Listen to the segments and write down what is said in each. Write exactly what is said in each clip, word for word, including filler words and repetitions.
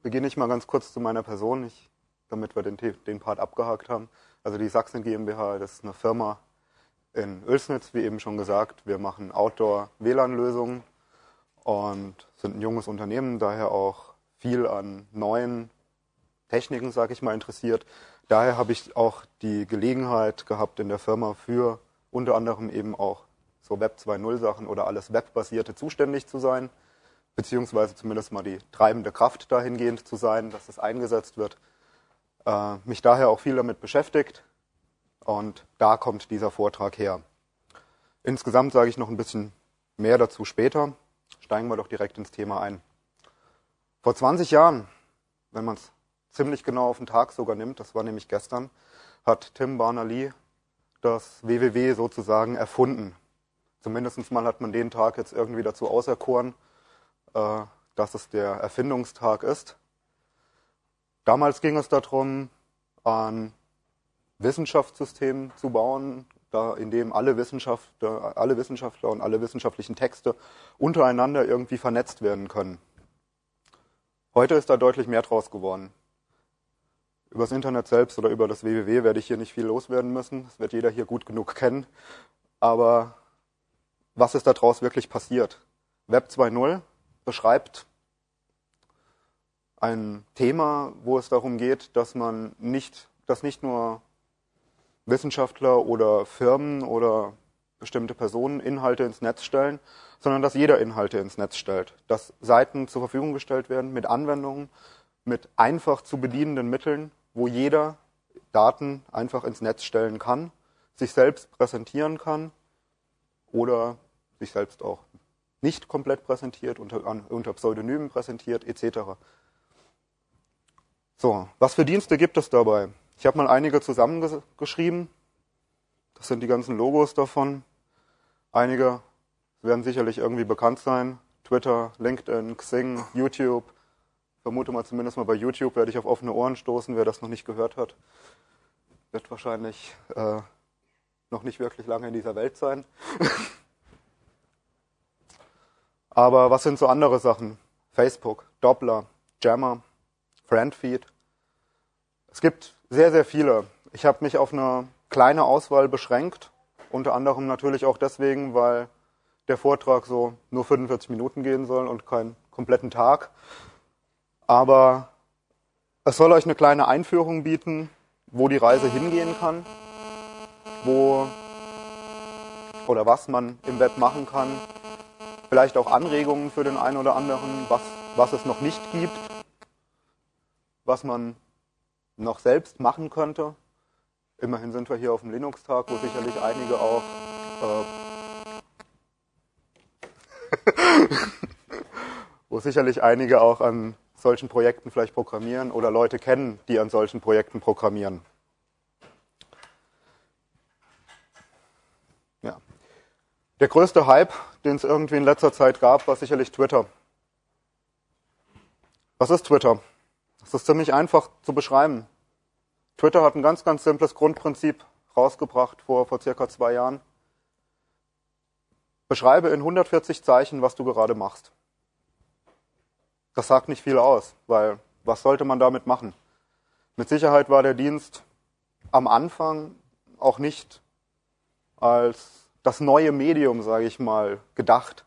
beginne ich mal ganz kurz zu meiner Person, ich, damit wir den, den Part abgehakt haben. Also die Sachsen GmbH, das ist eine Firma in Oelsnitz, wie eben schon gesagt. Wir machen Outdoor-W L A N-Lösungen und sind ein junges Unternehmen, daher auch viel an neuen Techniken, sage ich mal, interessiert. Daher habe ich auch die Gelegenheit gehabt, in der Firma für unter anderem eben auch so Web zwei Punkt null Sachen oder alles Webbasierte zuständig zu sein, beziehungsweise zumindest mal die treibende Kraft dahingehend zu sein, dass das eingesetzt wird. Äh, mich daher auch viel damit beschäftigt und da kommt dieser Vortrag her. Insgesamt sage ich noch ein bisschen mehr dazu später. Steigen wir doch direkt ins Thema ein. Vor zwanzig Jahren, wenn man es ziemlich genau auf den Tag sogar nimmt, das war nämlich gestern, hat Tim Berners-Lee das W W W sozusagen erfunden. Zumindest mal hat man den Tag jetzt irgendwie dazu auserkoren, äh, dass es der Erfindungstag ist. Damals ging es darum, ein Wissenschaftssystem zu bauen, da in dem alle Wissenschaftler, alle Wissenschaftler und alle wissenschaftlichen Texte untereinander irgendwie vernetzt werden können. Heute ist da deutlich mehr draus geworden. Über das Internet selbst oder über das W W W werde ich hier nicht viel loswerden müssen. Das wird jeder hier gut genug kennen. Aber was ist daraus wirklich passiert? Web zwei Punkt null beschreibt ein Thema, wo es darum geht, dass man nicht, dass nicht nur Wissenschaftler oder Firmen oder bestimmte Personen Inhalte ins Netz stellen, sondern dass jeder Inhalte ins Netz stellt. Dass Seiten zur Verfügung gestellt werden mit Anwendungen, mit einfach zu bedienenden Mitteln, wo jeder Daten einfach ins Netz stellen kann, sich selbst präsentieren kann oder sich selbst auch nicht komplett präsentiert, unter, unter Pseudonymen präsentiert, et cetera. So, was für Dienste gibt es dabei? Ich habe mal einige zusammengeschrieben. Das sind die ganzen Logos davon. Einige werden sicherlich irgendwie bekannt sein. Twitter, LinkedIn, Xing, YouTube. Vermute mal zumindest mal bei YouTube werde ich auf offene Ohren stoßen, wer das noch nicht gehört hat. Wird wahrscheinlich äh, noch nicht wirklich lange in dieser Welt sein. Aber was sind so andere Sachen? Facebook, Doppler, Jammer, Friendfeed. Es gibt sehr, sehr viele. Ich habe mich auf eine kleine Auswahl beschränkt. Unter anderem natürlich auch deswegen, weil der Vortrag so nur fünfundvierzig Minuten gehen soll und keinen kompletten Tag. Aber es soll euch eine kleine Einführung bieten, wo die Reise hingehen kann, wo oder was man im Web machen kann. Vielleicht auch Anregungen für den einen oder anderen, was, was es noch nicht gibt, was man noch selbst machen könnte. Immerhin sind wir hier auf dem Linux-Tag, wo sicherlich einige auch äh, wo sicherlich einige auch an solchen Projekten vielleicht programmieren oder Leute kennen, die an solchen Projekten programmieren. Ja. Der größte Hype, den es irgendwie in letzter Zeit gab, war sicherlich Twitter. Was ist Twitter? Das ist ziemlich einfach zu beschreiben. Twitter hat ein ganz, ganz simples Grundprinzip rausgebracht vor, vor circa zwei Jahren. Beschreibe in hundertvierzig Zeichen, was du gerade machst. Das sagt nicht viel aus, weil was sollte man damit machen? Mit Sicherheit war der Dienst am Anfang auch nicht als das neue Medium, sage ich mal, gedacht.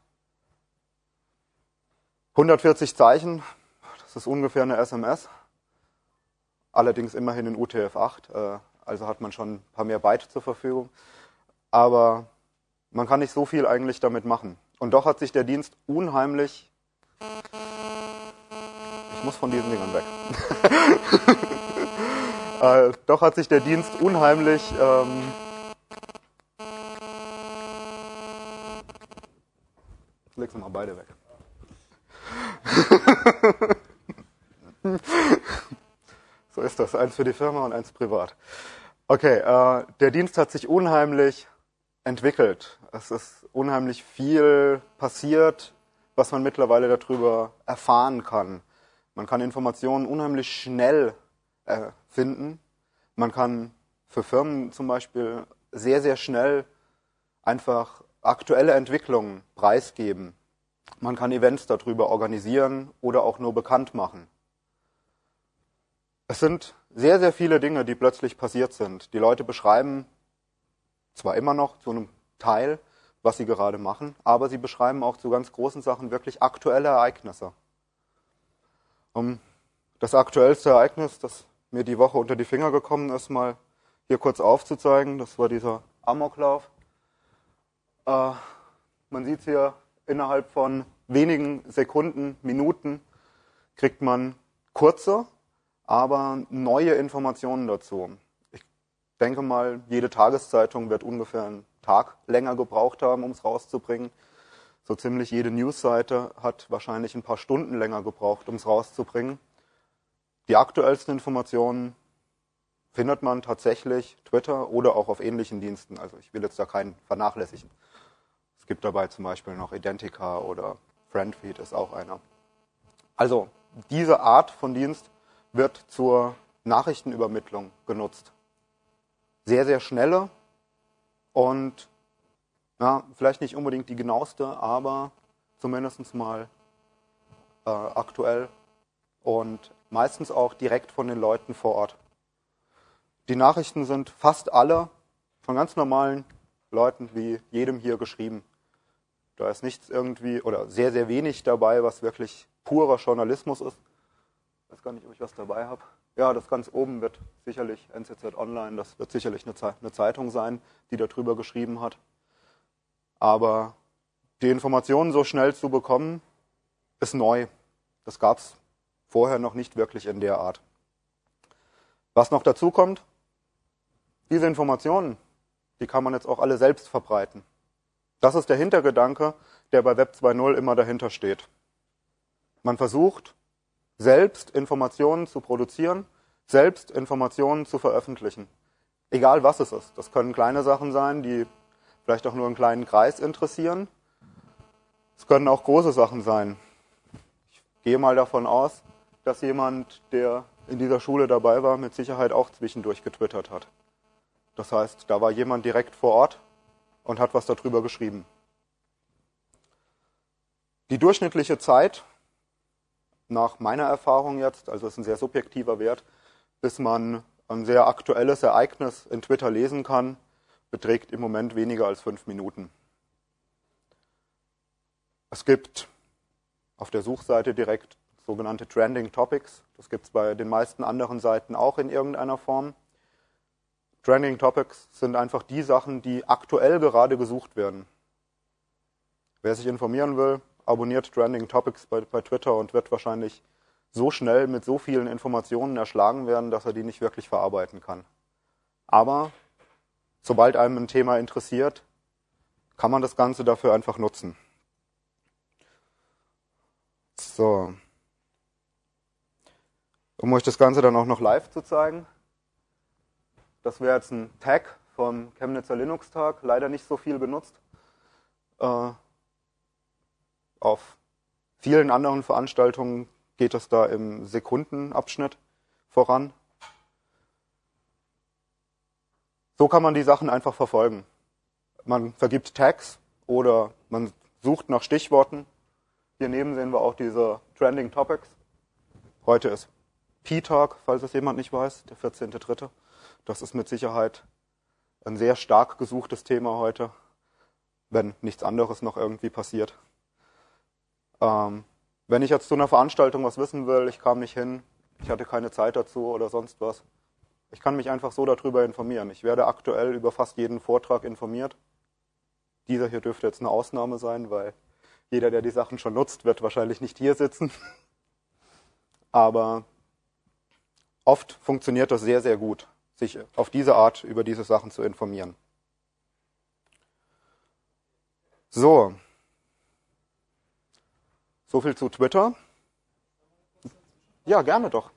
hundertvierzig Zeichen, das ist ungefähr eine S M S, allerdings immerhin in U T F acht, also hat man schon ein paar mehr Byte zur Verfügung. Aber man kann nicht so viel eigentlich damit machen. Und doch hat sich der Dienst unheimlich... Ich muss von diesen Dingern weg. äh, doch hat sich der Dienst unheimlich... Ähm, Leg sie mal beide weg. So ist das. Eins für die Firma und eins privat. Okay, äh, der Dienst hat sich unheimlich entwickelt. Es ist unheimlich viel passiert, was man mittlerweile darüber erfahren kann. Man kann Informationen unheimlich schnell äh, finden. Man kann für Firmen zum Beispiel sehr, sehr schnell einfach aktuelle Entwicklungen preisgeben. Man kann Events darüber organisieren oder auch nur bekannt machen. Es sind sehr, sehr viele Dinge, die plötzlich passiert sind. Die Leute beschreiben zwar immer noch zu einem Teil, was sie gerade machen, aber sie beschreiben auch zu ganz großen Sachen wirklich aktuelle Ereignisse. Um das aktuellste Ereignis, das mir die Woche unter die Finger gekommen ist, mal hier kurz aufzuzeigen, das war dieser Amoklauf. Äh, man sieht es hier, innerhalb von wenigen Sekunden, Minuten kriegt man kurze, aber neue Informationen dazu. Ich denke mal, jede Tageszeitung wird ungefähr einen Tag länger gebraucht haben, um es rauszubringen. So ziemlich jede Newsseite hat wahrscheinlich ein paar Stunden länger gebraucht, um es rauszubringen. Die aktuellsten Informationen findet man tatsächlich Twitter oder auch auf ähnlichen Diensten. Also ich will jetzt da keinen vernachlässigen. Es gibt dabei zum Beispiel noch Identica oder Friendfeed ist auch einer. Also diese Art von Dienst wird zur Nachrichtenübermittlung genutzt. Sehr, sehr schnelle und ja, vielleicht nicht unbedingt die genaueste, aber zumindest mal äh, aktuell und meistens auch direkt von den Leuten vor Ort. Die Nachrichten sind fast alle von ganz normalen Leuten wie jedem hier geschrieben. Da ist nichts irgendwie oder sehr, sehr wenig dabei, was wirklich purer Journalismus ist. Ich weiß gar nicht, ob ich was dabei habe. Ja, das ganz oben wird sicherlich N Z Z Online, das wird sicherlich eine, Ze- eine Zeitung sein, die darüber geschrieben hat. Aber die Informationen so schnell zu bekommen, ist neu. Das gab es vorher noch nicht wirklich in der Art. Was noch dazu kommt, diese Informationen, die kann man jetzt auch alle selbst verbreiten. Das ist der Hintergedanke, der bei Web zwei Punkt null immer dahinter steht. Man versucht, selbst Informationen zu produzieren, selbst Informationen zu veröffentlichen. Egal was es ist. Das können kleine Sachen sein, die vielleicht auch nur einen kleinen Kreis interessieren. Es können auch große Sachen sein. Ich gehe mal davon aus, dass jemand, der in dieser Schule dabei war, mit Sicherheit auch zwischendurch getwittert hat. Das heißt, da war jemand direkt vor Ort und hat was darüber geschrieben. Die durchschnittliche Zeit, nach meiner Erfahrung jetzt, also es ist ein sehr subjektiver Wert, bis man ein sehr aktuelles Ereignis in Twitter lesen kann, beträgt im Moment weniger als fünf Minuten. Es gibt auf der Suchseite direkt sogenannte Trending Topics. Das gibt es bei den meisten anderen Seiten auch in irgendeiner Form. Trending Topics sind einfach die Sachen, die aktuell gerade gesucht werden. Wer sich informieren will, abonniert Trending Topics bei, bei Twitter und wird wahrscheinlich so schnell mit so vielen Informationen erschlagen werden, dass er die nicht wirklich verarbeiten kann. Aber sobald einem ein Thema interessiert, kann man das Ganze dafür einfach nutzen. So. Um euch das Ganze dann auch noch live zu zeigen. Das wäre jetzt ein Tag vom Chemnitzer Linux-Tag, leider nicht so viel benutzt. Äh, auf vielen anderen Veranstaltungen geht es da im Sekundenabschnitt voran. So kann man die Sachen einfach verfolgen. Man vergibt Tags oder man sucht nach Stichworten. Hier neben sehen wir auch diese Trending Topics. Heute ist P-Tag, falls es jemand nicht weiß, der vierzehnter dritte Das ist mit Sicherheit ein sehr stark gesuchtes Thema heute, wenn nichts anderes noch irgendwie passiert. Ähm, wenn ich jetzt zu einer Veranstaltung was wissen will, ich kam nicht hin, ich hatte keine Zeit dazu oder sonst was, ich kann mich einfach so darüber informieren. Ich werde aktuell über fast jeden Vortrag informiert. Dieser hier dürfte jetzt eine Ausnahme sein, weil jeder, der die Sachen schon nutzt, wird wahrscheinlich nicht hier sitzen. Aber oft funktioniert das sehr, sehr gut, sich auf diese Art über diese Sachen zu informieren. So. So viel zu Twitter. Ja, gerne doch.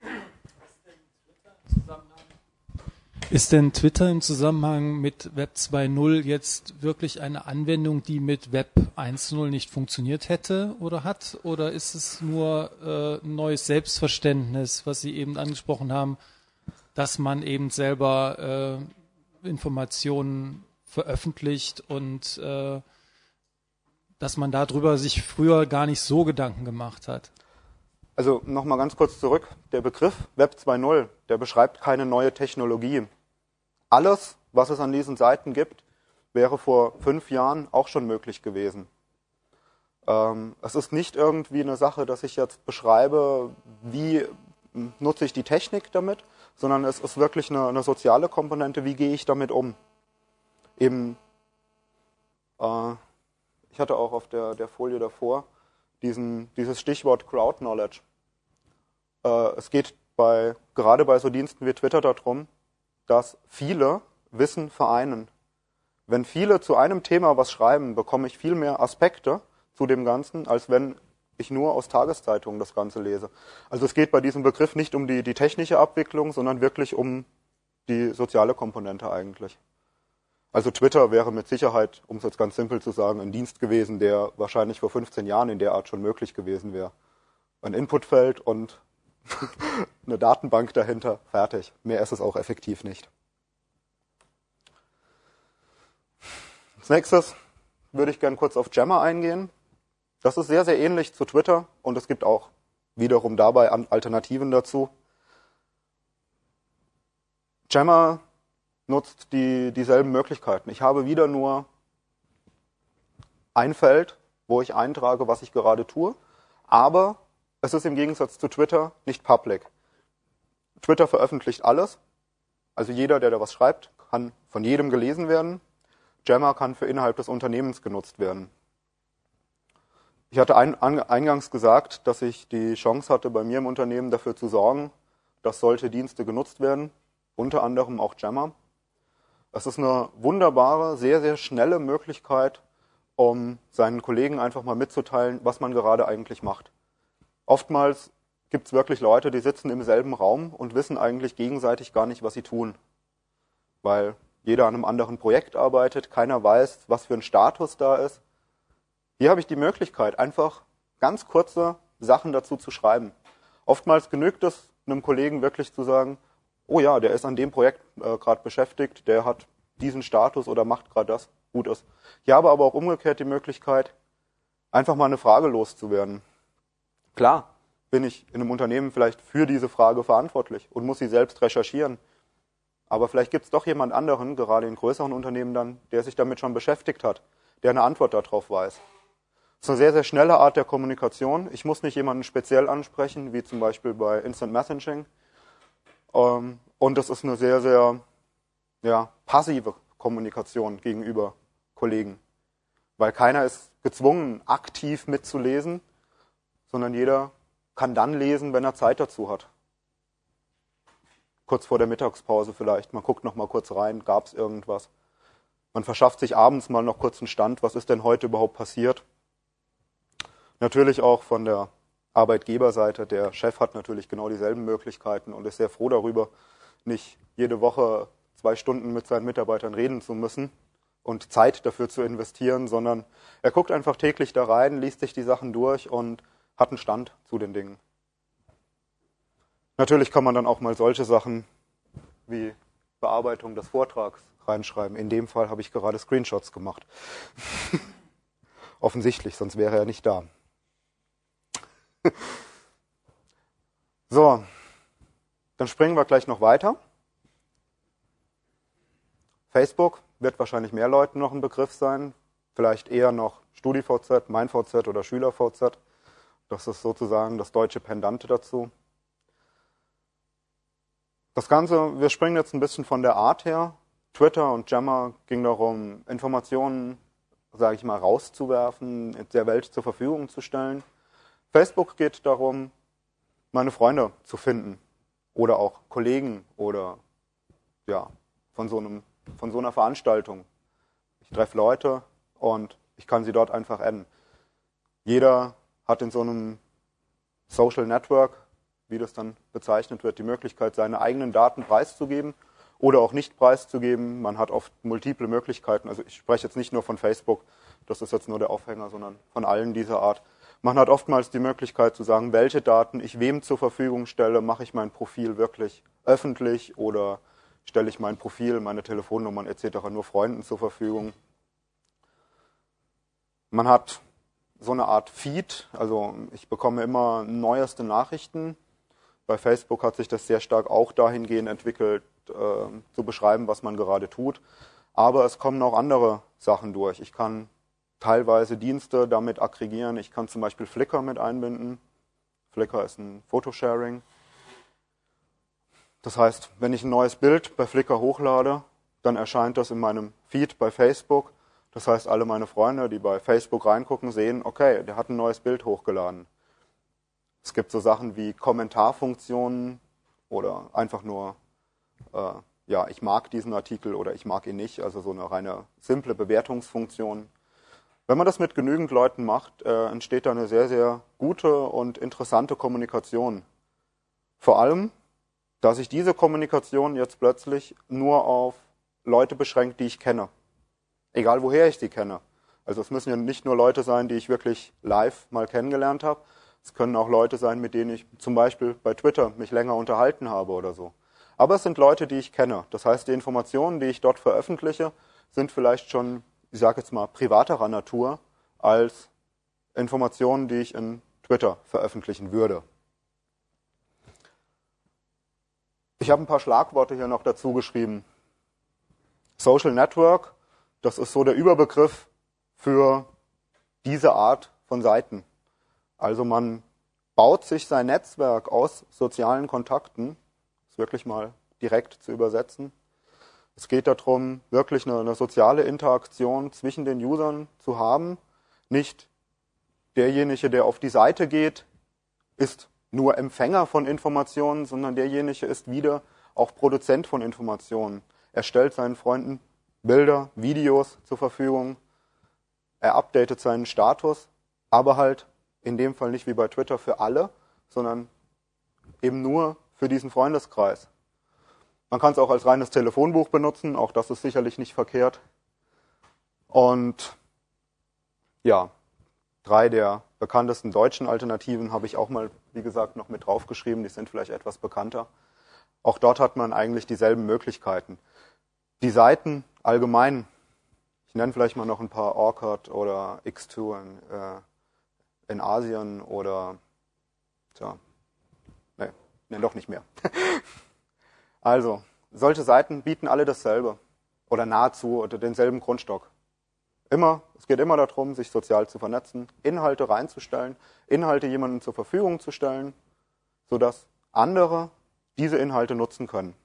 Ist denn Twitter im Zusammenhang mit Web zwei Punkt null jetzt wirklich eine Anwendung, die mit Web eins Punkt null nicht funktioniert hätte oder hat? Oder ist es nur äh, ein neues Selbstverständnis, was Sie eben angesprochen haben, dass man eben selber äh, Informationen veröffentlicht und äh, dass man darüber sich früher gar nicht so Gedanken gemacht hat? Also nochmal ganz kurz zurück. Der Begriff Web zwei Punkt null, der beschreibt keine neue Technologie. Alles, was es an diesen Seiten gibt, wäre vor fünf Jahren auch schon möglich gewesen. Ähm, es ist nicht irgendwie eine Sache, dass ich jetzt beschreibe, wie nutze ich die Technik damit, sondern es ist wirklich eine, eine soziale Komponente, wie gehe ich damit um. Eben, äh, ich hatte auch auf der, der Folie davor diesen, dieses Stichwort Crowd Knowledge. Äh, es geht bei, gerade bei so Diensten wie Twitter darum, dass viele Wissen vereinen. Wenn viele zu einem Thema was schreiben, bekomme ich viel mehr Aspekte zu dem Ganzen, als wenn ich nur aus Tageszeitungen das Ganze lese. Also es geht bei diesem Begriff nicht um die, die technische Abwicklung, sondern wirklich um die soziale Komponente eigentlich. Also Twitter wäre mit Sicherheit, um es jetzt ganz simpel zu sagen, ein Dienst gewesen, der wahrscheinlich vor fünfzehn Jahren in der Art schon möglich gewesen wäre. Ein Inputfeld und eine Datenbank dahinter, fertig. Mehr ist es auch effektiv nicht. Als nächstes würde ich gerne kurz auf Jammer eingehen. Das ist sehr, sehr ähnlich zu Twitter und es gibt auch wiederum dabei Alternativen dazu. Jammer nutzt die, dieselben Möglichkeiten. Ich habe wieder nur ein Feld, wo ich eintrage, was ich gerade tue, aber es ist im Gegensatz zu Twitter nicht public. Twitter veröffentlicht alles, also jeder, der da was schreibt, kann von jedem gelesen werden. Jammer kann für innerhalb des Unternehmens genutzt werden. Ich hatte ein, an, eingangs gesagt, dass ich die Chance hatte, bei mir im Unternehmen dafür zu sorgen, dass solche Dienste genutzt werden, unter anderem auch Jammer. Es ist eine wunderbare, sehr, sehr schnelle Möglichkeit, um seinen Kollegen einfach mal mitzuteilen, was man gerade eigentlich macht. Oftmals gibt es wirklich Leute, die sitzen im selben Raum und wissen eigentlich gegenseitig gar nicht, was sie tun. Weil jeder an einem anderen Projekt arbeitet, keiner weiß, was für ein Status da ist. Hier habe ich die Möglichkeit, einfach ganz kurze Sachen dazu zu schreiben. Oftmals genügt es einem Kollegen wirklich zu sagen, oh ja, der ist an dem Projekt äh, gerade beschäftigt, der hat diesen Status oder macht gerade das, gut ist. Ich habe aber auch umgekehrt die Möglichkeit, einfach mal eine Frage loszuwerden. Klar, bin ich in einem Unternehmen vielleicht für diese Frage verantwortlich und muss sie selbst recherchieren. Aber vielleicht gibt es doch jemand anderen, gerade in größeren Unternehmen dann, der sich damit schon beschäftigt hat, der eine Antwort darauf weiß. Das ist eine sehr, sehr schnelle Art der Kommunikation. Ich muss nicht jemanden speziell ansprechen, wie zum Beispiel bei Instant Messaging. Und das ist eine sehr, sehr ja, passive Kommunikation gegenüber Kollegen. Weil keiner ist gezwungen, aktiv mitzulesen, sondern jeder kann dann lesen, wenn er Zeit dazu hat. Kurz vor der Mittagspause vielleicht. Man guckt noch mal kurz rein, gab es irgendwas. Man verschafft sich abends mal noch kurz einen Stand, was ist denn heute überhaupt passiert. Natürlich auch von der Arbeitgeberseite. Der Chef hat natürlich genau dieselben Möglichkeiten und ist sehr froh darüber, nicht jede Woche zwei Stunden mit seinen Mitarbeitern reden zu müssen und Zeit dafür zu investieren, sondern er guckt einfach täglich da rein, liest sich die Sachen durch und hat einen Stand zu den Dingen. Natürlich kann man dann auch mal solche Sachen wie Bearbeitung des Vortrags reinschreiben. In dem Fall habe ich gerade Screenshots gemacht. Offensichtlich, sonst wäre er nicht da. So, dann springen wir gleich noch weiter. Facebook wird wahrscheinlich mehr Leuten noch ein Begriff sein. Vielleicht eher noch StudiVZ, MeinVZ oder SchülerVZ. Das ist sozusagen das deutsche Pendant dazu. Das Ganze, wir springen jetzt ein bisschen von der Art her. Twitter und Jammer ging darum, Informationen, sage ich mal, rauszuwerfen, der Welt zur Verfügung zu stellen. Facebook geht darum, meine Freunde zu finden oder auch Kollegen oder ja, von so einem, von so einer Veranstaltung. Ich treffe Leute und ich kann sie dort einfach adden. Jeder hat in so einem Social Network, wie das dann bezeichnet wird, die Möglichkeit, seine eigenen Daten preiszugeben oder auch nicht preiszugeben. Man hat oft multiple Möglichkeiten. Also ich spreche jetzt nicht nur von Facebook, das ist jetzt nur der Aufhänger, sondern von allen dieser Art. Man hat oftmals die Möglichkeit zu sagen, welche Daten ich wem zur Verfügung stelle. Mache ich mein Profil wirklich öffentlich oder stelle ich mein Profil, meine Telefonnummern et cetera nur Freunden zur Verfügung. Man hat so eine Art Feed. Also ich bekomme immer neueste Nachrichten. Bei Facebook hat sich das sehr stark auch dahingehend entwickelt, äh, zu beschreiben, was man gerade tut. Aber es kommen auch andere Sachen durch. Ich kann teilweise Dienste damit aggregieren. Ich kann zum Beispiel Flickr mit einbinden. Flickr ist ein Photosharing. Das heißt, wenn ich ein neues Bild bei Flickr hochlade, dann erscheint das in meinem Feed bei Facebook. Das heißt, alle meine Freunde, die bei Facebook reingucken, sehen, okay, der hat ein neues Bild hochgeladen. Es gibt so Sachen wie Kommentarfunktionen oder einfach nur, äh, ja, ich mag diesen Artikel oder ich mag ihn nicht, also so eine reine simple Bewertungsfunktion. Wenn man das mit genügend Leuten macht, äh, entsteht da eine sehr, sehr gute und interessante Kommunikation. Vor allem, dass sich diese Kommunikation jetzt plötzlich nur auf Leute beschränkt, die ich kenne. Egal woher ich sie kenne. Also es müssen ja nicht nur Leute sein, die ich wirklich live mal kennengelernt habe. Es können auch Leute sein, mit denen ich zum Beispiel bei Twitter mich länger unterhalten habe oder so. Aber es sind Leute, die ich kenne. Das heißt, die Informationen, die ich dort veröffentliche, sind vielleicht schon, ich sage jetzt mal, privaterer Natur als Informationen, die ich in Twitter veröffentlichen würde. Ich habe ein paar Schlagworte hier noch dazu geschrieben. Social Network, das ist so der Überbegriff für diese Art von Seiten. Also man baut sich sein Netzwerk aus sozialen Kontakten, das ist wirklich mal direkt zu übersetzen. Es geht darum, wirklich eine, eine soziale Interaktion zwischen den Usern zu haben. Nicht derjenige, der auf die Seite geht, ist nur Empfänger von Informationen, sondern derjenige ist wieder auch Produzent von Informationen. Er stellt seinen Freunden Bilder, Videos zur Verfügung, er updatet seinen Status, aber halt in dem Fall nicht wie bei Twitter für alle, sondern eben nur für diesen Freundeskreis. Man kann es auch als reines Telefonbuch benutzen, auch das ist sicherlich nicht verkehrt. Und ja, drei der bekanntesten deutschen Alternativen habe ich auch mal, wie gesagt, noch mit draufgeschrieben, die sind vielleicht etwas bekannter. Auch dort hat man eigentlich dieselben Möglichkeiten. Die Seiten allgemein, ich nenne vielleicht mal noch ein paar, Orkut oder X zwei in, äh, in Asien oder, tja, nee, nee, doch nicht mehr. Also, solche Seiten bieten alle dasselbe oder nahezu oder denselben Grundstock. Immer, es geht immer darum, sich sozial zu vernetzen, Inhalte reinzustellen, Inhalte jemandem zur Verfügung zu stellen, sodass andere diese Inhalte nutzen können.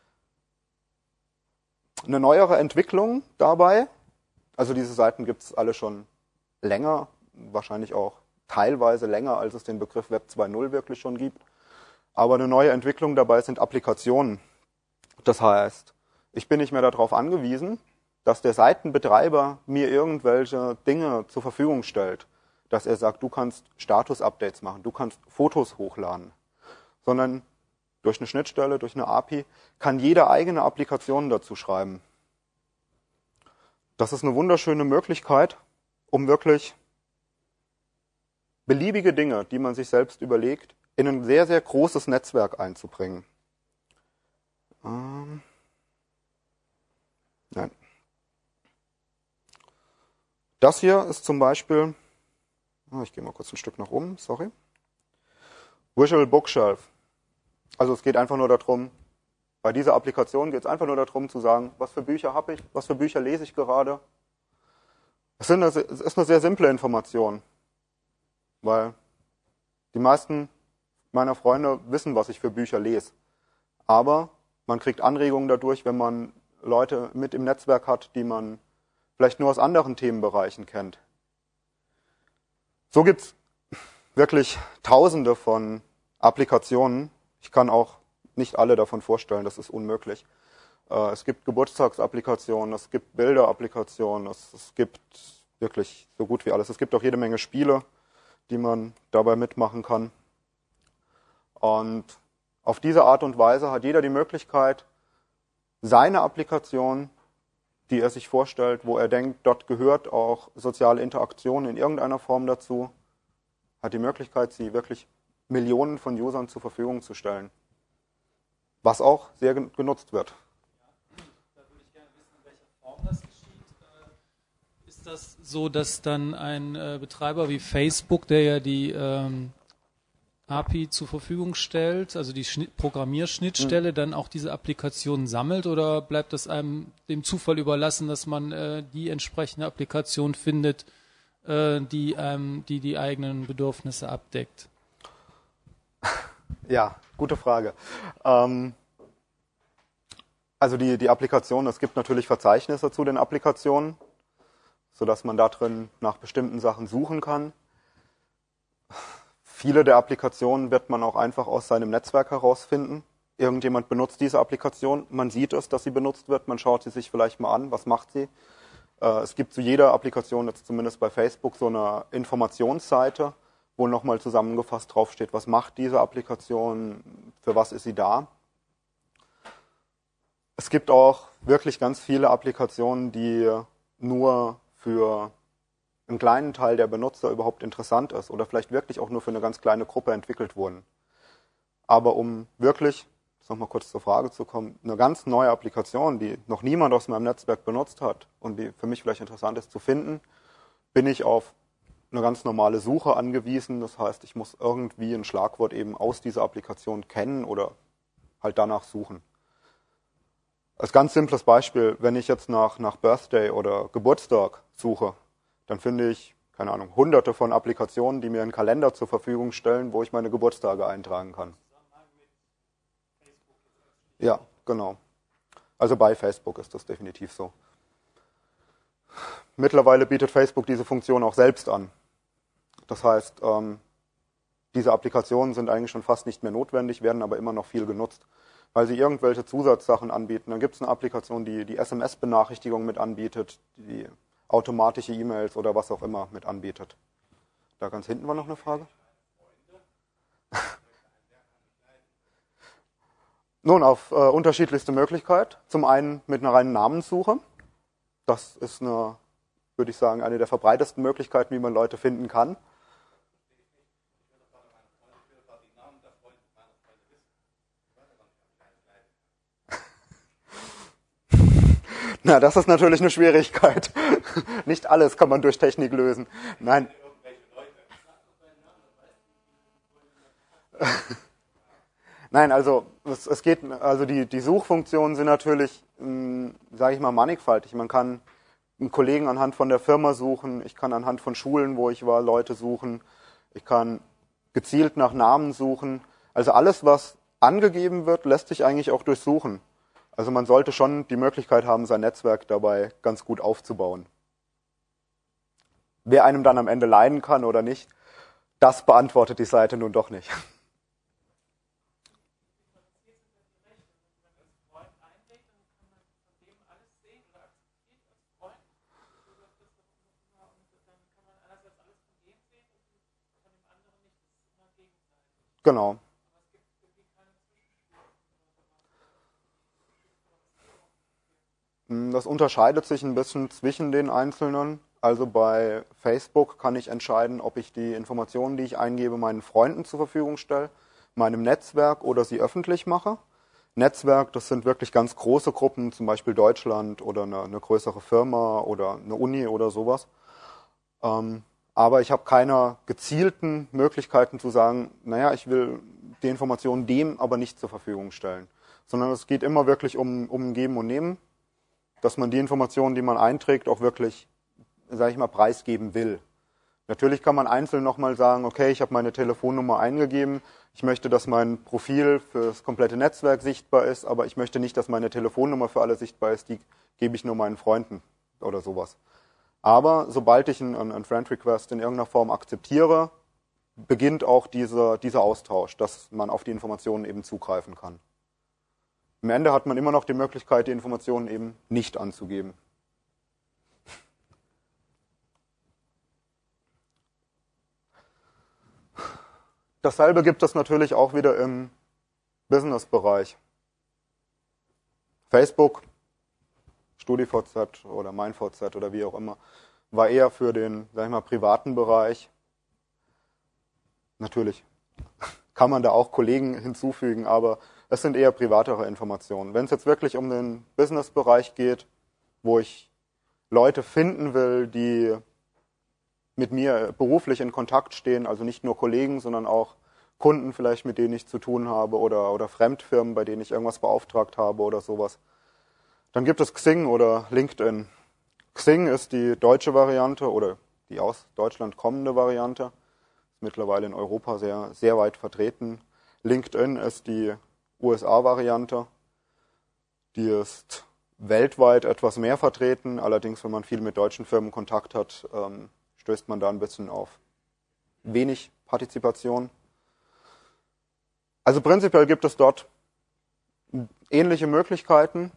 Eine neuere Entwicklung dabei, also diese Seiten gibt es alle schon länger, wahrscheinlich auch teilweise länger, als es den Begriff Web zwei Punkt null wirklich schon gibt. Aber eine neue Entwicklung dabei sind Applikationen. Das heißt, ich bin nicht mehr darauf angewiesen, dass der Seitenbetreiber mir irgendwelche Dinge zur Verfügung stellt, dass er sagt, du kannst Status-Updates machen, du kannst Fotos hochladen, sondern durch eine Schnittstelle, durch eine A P I kann jeder eigene Applikation dazu schreiben. Das ist eine wunderschöne Möglichkeit, um wirklich beliebige Dinge, die man sich selbst überlegt, in ein sehr, sehr großes Netzwerk einzubringen. Ähm, nein. Das hier ist zum Beispiel, oh, ich gehe mal kurz ein Stück nach oben, sorry. Visual Bookshelf. Also es geht einfach nur darum, bei dieser Applikation geht es einfach nur darum zu sagen, was für Bücher habe ich, was für Bücher lese ich gerade. Es ist eine sehr simple Information, weil die meisten meiner Freunde wissen, was ich für Bücher lese. Aber man kriegt Anregungen dadurch, wenn man Leute mit im Netzwerk hat, die man vielleicht nur aus anderen Themenbereichen kennt. So gibt es wirklich Tausende von Applikationen. Ich kann auch nicht alle davon vorstellen, das ist unmöglich. Es gibt Geburtstagsapplikationen, es gibt Bilderapplikationen, es, es gibt wirklich so gut wie alles. Es gibt auch jede Menge Spiele, die man dabei mitmachen kann. Und auf diese Art und Weise hat jeder die Möglichkeit, seine Applikation, die er sich vorstellt, wo er denkt, dort gehört auch soziale Interaktion in irgendeiner Form dazu, hat die Möglichkeit, sie wirklich Millionen von Usern zur Verfügung zu stellen. Was auch sehr genutzt wird. Da würde ich gerne wissen, in welcher Form das geschieht. Ist das so, dass dann ein äh, Betreiber wie Facebook, der ja die ähm, A P I zur Verfügung stellt, also die Schnitt Programmierschnittstelle, mhm. dann auch diese Applikationen sammelt, oder bleibt das einem dem Zufall überlassen, dass man äh, die entsprechende Applikation findet, äh, die ähm, die die eigenen Bedürfnisse abdeckt? Ja, gute Frage. Ähm, also die die Applikation, es gibt natürlich Verzeichnisse zu den Applikationen, sodass man da drin nach bestimmten Sachen suchen kann. Viele der Applikationen wird man auch einfach aus seinem Netzwerk herausfinden. Irgendjemand benutzt diese Applikation, man sieht es, dass sie benutzt wird, man schaut sie sich vielleicht mal an, was macht sie. Es gibt zu jeder Applikation, jetzt zumindest bei Facebook, so eine Informationsseite, wo nochmal zusammengefasst draufsteht, was macht diese Applikation, für was ist sie da. Es gibt auch wirklich ganz viele Applikationen, die nur für einen kleinen Teil der Benutzer überhaupt interessant ist oder vielleicht wirklich auch nur für eine ganz kleine Gruppe entwickelt wurden. Aber um wirklich, nochmal kurz zur Frage zu kommen, eine ganz neue Applikation, die noch niemand aus meinem Netzwerk benutzt hat und die für mich vielleicht interessant ist zu finden, bin ich auf eine ganz normale Suche angewiesen. Das heißt, ich muss irgendwie ein Schlagwort eben aus dieser Applikation kennen oder halt danach suchen. Als ganz simples Beispiel, wenn ich jetzt nach, nach Birthday oder Geburtstag suche, dann finde ich, keine Ahnung, hunderte von Applikationen, die mir einen Kalender zur Verfügung stellen, wo ich meine Geburtstage eintragen kann. Ja, genau. Also bei Facebook ist das definitiv so. Mittlerweile bietet Facebook diese Funktion auch selbst an. Das heißt, ähm, diese Applikationen sind eigentlich schon fast nicht mehr notwendig, werden aber immer noch viel genutzt, weil sie irgendwelche Zusatzsachen anbieten. Dann gibt es eine Applikation, die die S M S-Benachrichtigung mit anbietet, die automatische E-Mails oder was auch immer mit anbietet. Da ganz hinten war noch eine Frage. Nun, auf äh, unterschiedlichste Möglichkeit. Zum einen mit einer reinen Namenssuche. Das ist eine, würde ich sagen, eine der verbreitesten Möglichkeiten, wie man Leute finden kann. Na, das ist natürlich eine Schwierigkeit. Nicht alles kann man durch Technik lösen. Nein. Nein, also es, es geht, also die, die Suchfunktionen sind natürlich, sage ich mal, mannigfaltig. Man kann einen Kollegen anhand von der Firma suchen, ich kann anhand von Schulen, wo ich war, Leute suchen, ich kann gezielt nach Namen suchen. Also alles, was angegeben wird, lässt sich eigentlich auch durchsuchen. Also man sollte schon die Möglichkeit haben, sein Netzwerk dabei ganz gut aufzubauen. Wer einem dann am Ende leiden kann oder nicht, das beantwortet die Seite nun doch nicht. Genau. Das unterscheidet sich ein bisschen zwischen den Einzelnen. Also bei Facebook kann ich entscheiden, ob ich die Informationen, die ich eingebe, meinen Freunden zur Verfügung stelle, meinem Netzwerk oder sie öffentlich mache. Netzwerk, das sind wirklich ganz große Gruppen, zum Beispiel Deutschland oder eine, eine größere Firma oder eine Uni oder sowas. Ähm, aber ich habe keine gezielten Möglichkeiten zu sagen, naja, ich will die Informationen dem aber nicht zur Verfügung stellen. Sondern es geht immer wirklich um, um Geben und Nehmen, dass man die Informationen, die man einträgt, auch wirklich, sage ich mal, preisgeben will. Natürlich kann man einzeln nochmal sagen, okay, ich habe meine Telefonnummer eingegeben, ich möchte, dass mein Profil für das komplette Netzwerk sichtbar ist, aber ich möchte nicht, dass meine Telefonnummer für alle sichtbar ist, die gebe ich nur meinen Freunden oder sowas. Aber sobald ich einen, einen Friend-Request in irgendeiner Form akzeptiere, beginnt auch dieser, dieser Austausch, dass man auf die Informationen eben zugreifen kann. Am Ende hat man immer noch die Möglichkeit, die Informationen eben nicht anzugeben. Dasselbe gibt es natürlich auch wieder im Business-Bereich. Facebook, StudiVZ oder MeinVZ oder wie auch immer, war eher für den, sag ich mal, privaten Bereich. Natürlich kann man da auch Kollegen hinzufügen, aber es sind eher privatere Informationen. Wenn es jetzt wirklich um den Business-Bereich geht, wo ich Leute finden will, die mit mir beruflich in Kontakt stehen, also nicht nur Kollegen, sondern auch Kunden vielleicht, mit denen ich zu tun habe oder, oder Fremdfirmen, bei denen ich irgendwas beauftragt habe oder sowas. Dann gibt es Xing oder LinkedIn. Xing ist die deutsche Variante oder die aus Deutschland kommende Variante. Ist mittlerweile in Europa sehr, sehr weit vertreten. LinkedIn ist die U S A-Variante. Die ist weltweit etwas mehr vertreten. Allerdings, wenn man viel mit deutschen Firmen Kontakt hat, ähm, stößt man da ein bisschen auf wenig Partizipation. Also prinzipiell gibt es dort ähnliche Möglichkeiten,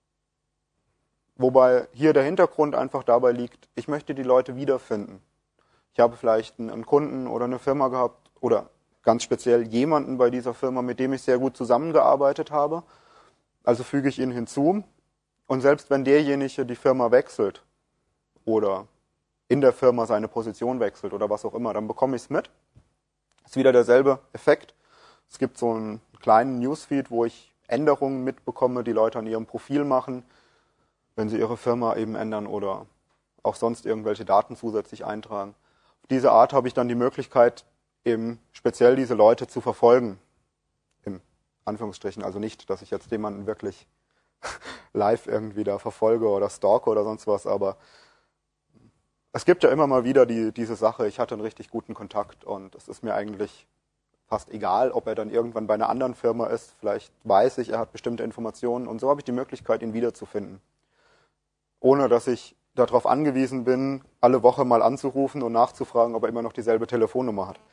wobei hier der Hintergrund einfach dabei liegt, ich möchte die Leute wiederfinden. Ich habe vielleicht einen Kunden oder eine Firma gehabt oder ganz speziell jemanden bei dieser Firma, mit dem ich sehr gut zusammengearbeitet habe. Also füge ich ihn hinzu und selbst wenn derjenige die Firma wechselt oder in der Firma seine Position wechselt oder was auch immer, dann bekomme ich es mit. Ist wieder derselbe Effekt. Es gibt so einen kleinen Newsfeed, wo ich Änderungen mitbekomme, die Leute an ihrem Profil machen, wenn sie ihre Firma eben ändern oder auch sonst irgendwelche Daten zusätzlich eintragen. Auf diese Art habe ich dann die Möglichkeit, eben speziell diese Leute zu verfolgen. Im Anführungsstrichen. Also nicht, dass ich jetzt jemanden wirklich live irgendwie da verfolge oder stalke oder sonst was, aber es gibt ja immer mal wieder die, diese Sache, ich hatte einen richtig guten Kontakt und es ist mir eigentlich fast egal, ob er dann irgendwann bei einer anderen Firma ist. Vielleicht weiß ich, er hat bestimmte Informationen und so habe ich die Möglichkeit, ihn wiederzufinden. Ohne dass ich darauf angewiesen bin, alle Woche mal anzurufen und nachzufragen, ob er immer noch dieselbe Telefonnummer hat.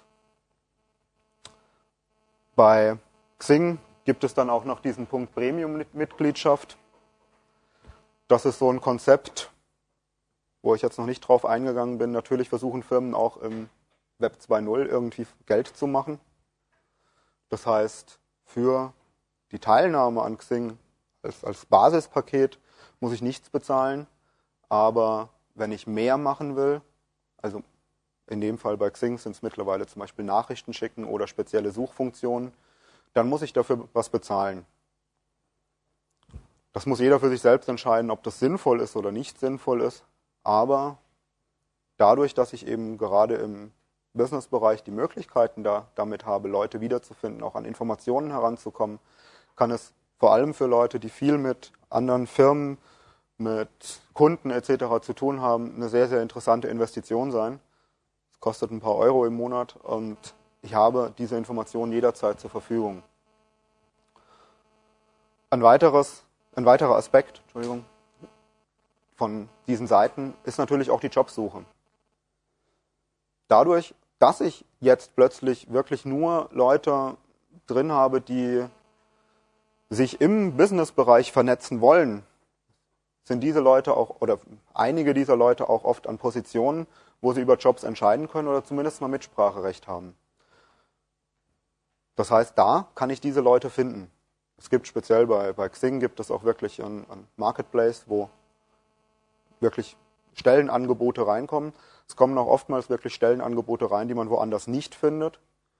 Bei Xing gibt es dann auch noch diesen Punkt Premium-Mitgliedschaft. Das ist so ein Konzept, wo ich jetzt noch nicht drauf eingegangen bin. Natürlich versuchen Firmen auch im Web zwei Punkt null irgendwie Geld zu machen. Das heißt, für die Teilnahme an Xing als, als Basispaket muss ich nichts bezahlen. Aber wenn ich mehr machen will, also in dem Fall bei Xing sind es mittlerweile zum Beispiel Nachrichten schicken oder spezielle Suchfunktionen, dann muss ich dafür was bezahlen. Das muss jeder für sich selbst entscheiden, ob das sinnvoll ist oder nicht sinnvoll ist. Aber dadurch, dass ich eben gerade im Businessbereich die Möglichkeiten da, damit habe, Leute wiederzufinden, auch an Informationen heranzukommen, kann es vor allem für Leute, die viel mit anderen Firmen, mit Kunden et cetera zu tun haben, eine sehr, sehr interessante Investition sein. Es kostet ein paar Euro im Monat und ich habe diese Informationen jederzeit zur Verfügung. Ein weiteres, ein weiterer Aspekt, Entschuldigung, von diesen Seiten ist natürlich auch die Jobsuche. Dadurch, dass ich jetzt plötzlich wirklich nur Leute drin habe, die sich im Businessbereich vernetzen wollen, sind diese Leute auch, oder einige dieser Leute auch oft an Positionen, wo sie über Jobs entscheiden können oder zumindest mal Mitspracherecht haben. Das heißt, da kann ich diese Leute finden. Es gibt speziell bei, bei Xing gibt es auch wirklich ein, ein Marketplace, wo wirklich Stellenangebote reinkommen. Es kommen auch oftmals wirklich Stellenangebote rein, die man woanders nicht findet.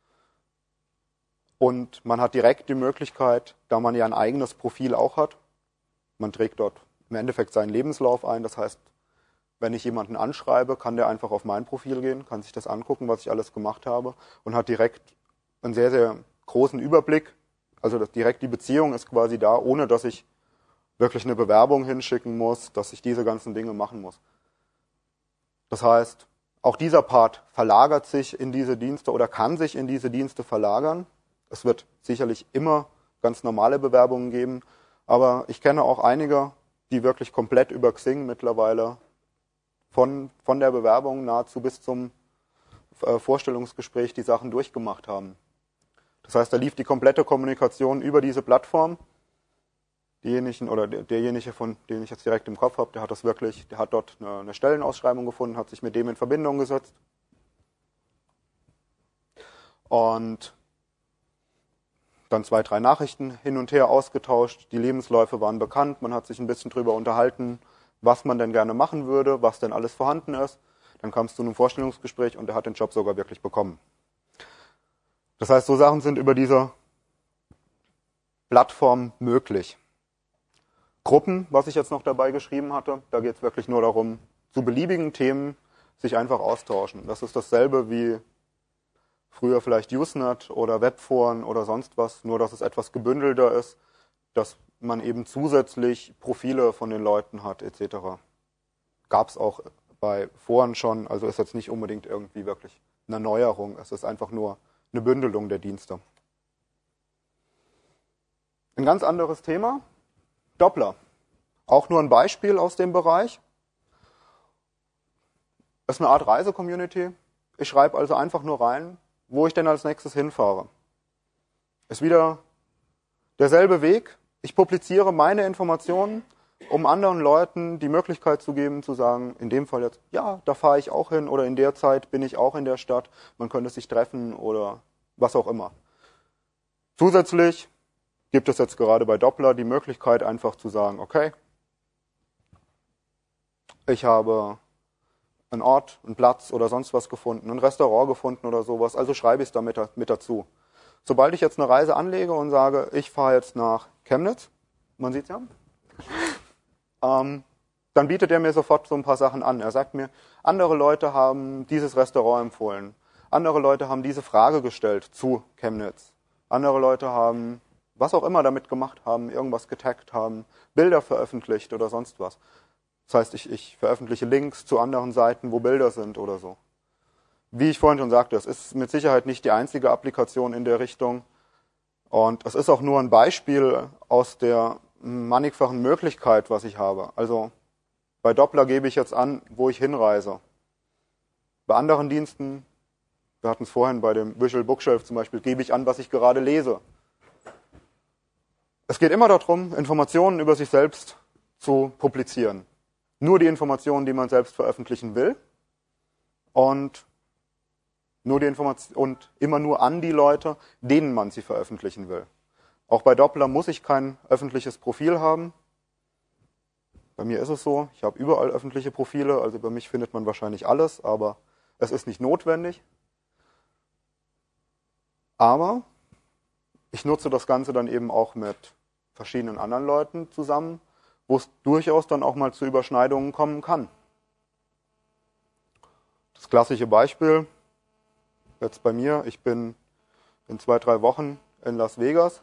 Und man hat direkt die Möglichkeit, da man ja ein eigenes Profil auch hat, man trägt dort im Endeffekt seinen Lebenslauf ein. Das heißt, wenn ich jemanden anschreibe, kann der einfach auf mein Profil gehen, kann sich das angucken, was ich alles gemacht habe und hat direkt einen sehr, sehr großen Überblick. Also das, direkt die Beziehung ist quasi da, ohne dass ich wirklich eine Bewerbung hinschicken muss, dass ich diese ganzen Dinge machen muss. Das heißt, auch dieser Part verlagert sich in diese Dienste oder kann sich in diese Dienste verlagern. Es wird sicherlich immer ganz normale Bewerbungen geben, aber ich kenne auch einige, die wirklich komplett über Xing mittlerweile von, von der Bewerbung nahezu bis zum äh, Vorstellungsgespräch die Sachen durchgemacht haben. Das heißt, da lief die komplette Kommunikation über diese Plattform. Diejenigen oder derjenige, von dem ich jetzt direkt im Kopf habe, der hat das wirklich, der hat dort eine, eine Stellenausschreibung gefunden, hat sich mit dem in Verbindung gesetzt und dann zwei, drei Nachrichten hin und her ausgetauscht. Die Lebensläufe waren bekannt, man hat sich ein bisschen drüber unterhalten, was man denn gerne machen würde, was denn alles vorhanden ist. Dann kam es zu einem Vorstellungsgespräch und er hat den Job sogar wirklich bekommen. Das heißt, so Sachen sind über diese Plattform möglich. Gruppen, was ich jetzt noch dabei geschrieben hatte. Da geht es wirklich nur darum, zu beliebigen Themen sich einfach austauschen. Das ist dasselbe wie früher vielleicht Usenet oder Webforen oder sonst was, nur dass es etwas gebündelter ist, dass man eben zusätzlich Profile von den Leuten hat et cetera. Gab es auch bei Foren schon, also ist jetzt nicht unbedingt irgendwie wirklich eine Neuerung, es ist einfach nur eine Bündelung der Dienste. Ein ganz anderes Thema, Doppler. Auch nur ein Beispiel aus dem Bereich. Das ist eine Art Reise-Community. Ich schreibe also einfach nur rein, wo ich denn als nächstes hinfahre. Ist wieder derselbe Weg. Ich publiziere meine Informationen, um anderen Leuten die Möglichkeit zu geben, zu sagen, in dem Fall jetzt, ja, da fahre ich auch hin oder in der Zeit bin ich auch in der Stadt, man könnte sich treffen oder was auch immer. Zusätzlich gibt es jetzt gerade bei Doppler die Möglichkeit, einfach zu sagen, okay, ich habe einen Ort, einen Platz oder sonst was gefunden, ein Restaurant gefunden oder sowas, also schreibe ich es da mit, mit dazu. Sobald ich jetzt eine Reise anlege und sage, ich fahre jetzt nach Chemnitz, man sieht es ja, ähm, dann bietet er mir sofort so ein paar Sachen an. Er sagt mir, andere Leute haben dieses Restaurant empfohlen, andere Leute haben diese Frage gestellt zu Chemnitz, andere Leute haben, was auch immer damit gemacht haben, irgendwas getaggt haben, Bilder veröffentlicht oder sonst was. Das heißt, ich, ich veröffentliche Links zu anderen Seiten, wo Bilder sind oder so. Wie ich vorhin schon sagte, es ist mit Sicherheit nicht die einzige Applikation in der Richtung. Und es ist auch nur ein Beispiel aus der mannigfachen Möglichkeit, was ich habe. Also bei Doppler gebe ich jetzt an, wo ich hinreise. Bei anderen Diensten, wir hatten es vorhin bei dem Visual Bookshelf zum Beispiel, gebe ich an, was ich gerade lese. Es geht immer darum, Informationen über sich selbst zu publizieren. Nur die Informationen, die man selbst veröffentlichen will. Und nur die Information und immer nur an die Leute, denen man sie veröffentlichen will. Auch bei Doppler muss ich kein öffentliches Profil haben. Bei mir ist es so, ich habe überall öffentliche Profile, also bei mich findet man wahrscheinlich alles, aber es ist nicht notwendig. Aber ich nutze das Ganze dann eben auch mit verschiedenen anderen Leuten zusammen, wo es durchaus dann auch mal zu Überschneidungen kommen kann. Das klassische Beispiel, jetzt bei mir, ich bin in zwei, drei Wochen in Las Vegas.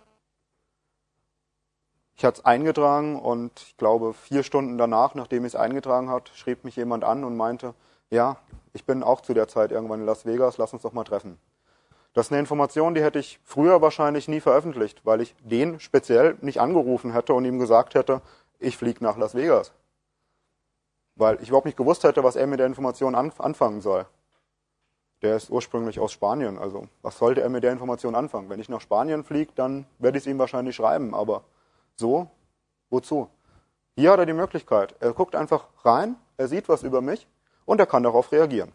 Ich hatte es eingetragen und ich glaube vier Stunden danach, nachdem ich es eingetragen habe, schrieb mich jemand an und meinte, ja, ich bin auch zu der Zeit irgendwann in Las Vegas, lass uns doch mal treffen. Das ist eine Information, die hätte ich früher wahrscheinlich nie veröffentlicht, weil ich den speziell nicht angerufen hätte und ihm gesagt hätte, ich fliege nach Las Vegas. Weil ich überhaupt nicht gewusst hätte, was er mit der Information anfangen soll. Der ist ursprünglich aus Spanien, also was sollte er mit der Information anfangen? Wenn ich nach Spanien fliege, dann werde ich es ihm wahrscheinlich schreiben, aber so, wozu? Hier hat er die Möglichkeit, er guckt einfach rein, er sieht was über mich und er kann darauf reagieren.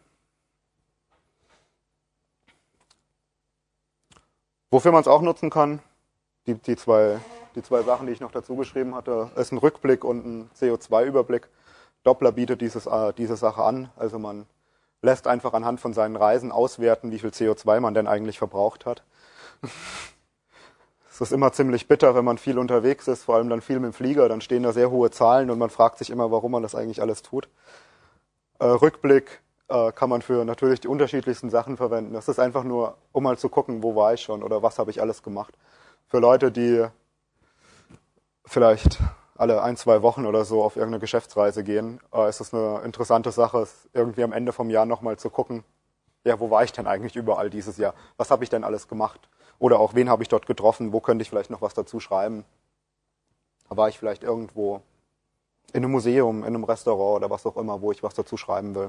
Wofür man es auch nutzen kann, die, die, zwei, die zwei Sachen, die ich noch dazu geschrieben hatte, ist ein Rückblick und ein C O zwei Überblick. Doppler bietet dieses, äh, diese Sache an, also man lässt einfach anhand von seinen Reisen auswerten, wie viel C O zwei man denn eigentlich verbraucht hat. Es ist immer ziemlich bitter, wenn man viel unterwegs ist, vor allem dann viel mit dem Flieger, dann stehen da sehr hohe Zahlen und man fragt sich immer, warum man das eigentlich alles tut. Äh, Rückblick äh, kann man für natürlich die unterschiedlichsten Sachen verwenden. Das ist einfach nur, um mal zu gucken, wo war ich schon oder was habe ich alles gemacht. Für Leute, die vielleicht alle ein, zwei Wochen oder so auf irgendeine Geschäftsreise gehen, äh, ist es eine interessante Sache, irgendwie am Ende vom Jahr nochmal zu gucken, ja, wo war ich denn eigentlich überall dieses Jahr? Was habe ich denn alles gemacht? Oder auch, wen habe ich dort getroffen? Wo könnte ich vielleicht noch was dazu schreiben? War ich vielleicht irgendwo in einem Museum, in einem Restaurant oder was auch immer, wo ich was dazu schreiben will?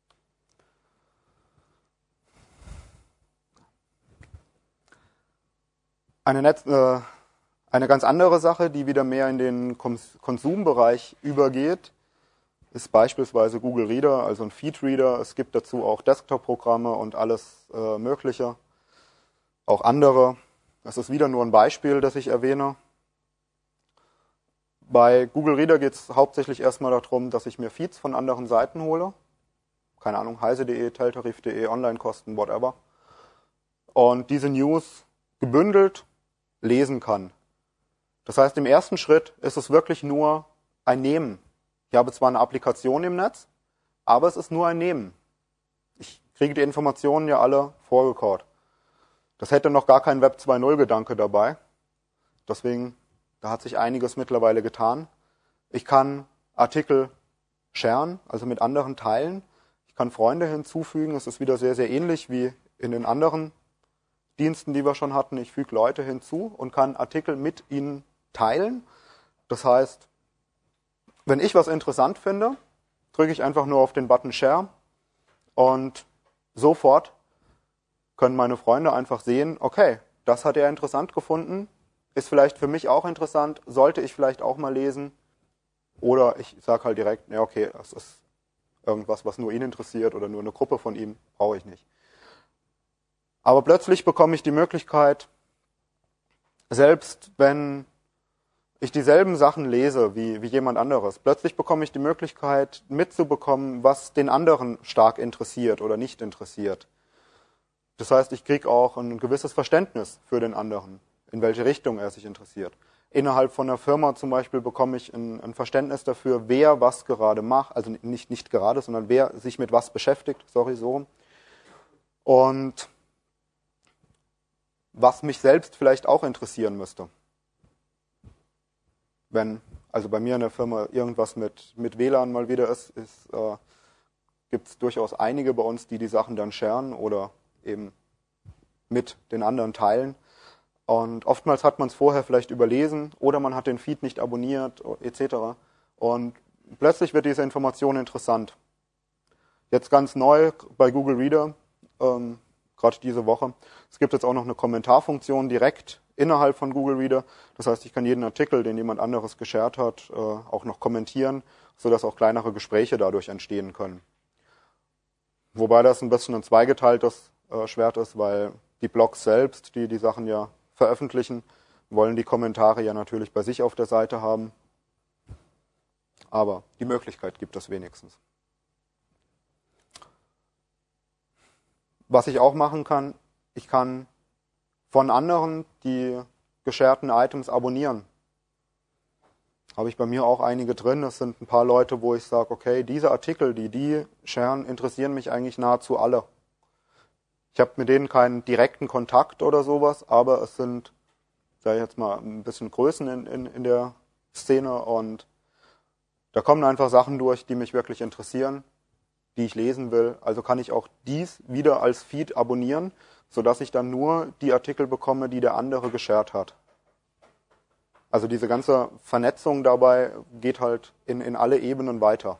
Eine, Netz, äh, eine ganz andere Sache, die wieder mehr in den Kons- Konsumbereich übergeht, ist beispielsweise Google Reader, also ein Feed-Reader. Es gibt dazu auch Desktop-Programme und alles äh, Mögliche. Auch andere. Das ist wieder nur ein Beispiel, das ich erwähne. Bei Google Reader geht es hauptsächlich erstmal darum, dass ich mir Feeds von anderen Seiten hole. Keine Ahnung, heise punkt de, teltarif punkt de, Online-Kosten, whatever. Und diese News gebündelt lesen kann. Das heißt, im ersten Schritt ist es wirklich nur ein Nehmen. Ich habe zwar eine Applikation im Netz, aber es ist nur ein Nehmen. Ich kriege die Informationen ja alle vorgekaut. Das hätte noch gar kein Web zwei Punkt null-Gedanke dabei. Deswegen, da hat sich einiges mittlerweile getan. Ich kann Artikel sharen, also mit anderen teilen. Ich kann Freunde hinzufügen. Es ist wieder sehr, sehr ähnlich wie in den anderen Diensten, die wir schon hatten. Ich füge Leute hinzu und kann Artikel mit ihnen teilen. Das heißt, wenn ich was interessant finde, drücke ich einfach nur auf den Button Share und sofort können meine Freunde einfach sehen, okay, das hat er interessant gefunden, ist vielleicht für mich auch interessant, sollte ich vielleicht auch mal lesen. Oder ich sage halt direkt, ja okay, das ist irgendwas, was nur ihn interessiert oder nur eine Gruppe von ihm, brauche ich nicht. Aber plötzlich bekomme ich die Möglichkeit, selbst wenn ich dieselben Sachen lese wie, wie jemand anderes, plötzlich bekomme ich die Möglichkeit mitzubekommen, was den anderen stark interessiert oder nicht interessiert. Das heißt, ich kriege auch ein gewisses Verständnis für den anderen, in welche Richtung er sich interessiert. Innerhalb von einer Firma zum Beispiel bekomme ich ein, ein Verständnis dafür, wer was gerade macht, also nicht, nicht gerade, sondern wer sich mit was beschäftigt, sorry, so. Und was mich selbst vielleicht auch interessieren müsste. Wenn also bei mir in der Firma irgendwas mit, mit W L A N mal wieder ist, ist äh, gibt es durchaus einige bei uns, die die Sachen dann sharen oder eben mit den anderen teilen. Und oftmals hat man es vorher vielleicht überlesen oder man hat den Feed nicht abonniert et cetera. Und plötzlich wird diese Information interessant. Jetzt ganz neu bei Google Reader, ähm, gerade diese Woche, es gibt jetzt auch noch eine Kommentarfunktion direkt innerhalb von Google Reader. Das heißt, ich kann jeden Artikel, den jemand anderes geshared hat, äh, auch noch kommentieren, sodass auch kleinere Gespräche dadurch entstehen können. Wobei das ein bisschen ein zweigeteiltes äh, Schwert ist, weil die Blogs selbst, die die Sachen ja veröffentlichen, wollen die Kommentare ja natürlich bei sich auf der Seite haben. Aber die Möglichkeit gibt es wenigstens. Was ich auch machen kann, ich kann von anderen die gesharten Items abonnieren. Habe ich bei mir auch einige drin. Das sind ein paar Leute, wo ich sage, okay, diese Artikel, die die sharen, interessieren mich eigentlich nahezu alle. Ich habe mit denen keinen direkten Kontakt oder sowas, aber es sind, sag ich jetzt mal, ein bisschen Größen in, in, in der Szene und da kommen einfach Sachen durch, die mich wirklich interessieren, die ich lesen will. Also kann ich auch dies wieder als Feed abonnieren, sodass ich dann nur die Artikel bekomme, die der andere geshared hat. Also diese ganze Vernetzung dabei geht halt in, in alle Ebenen weiter.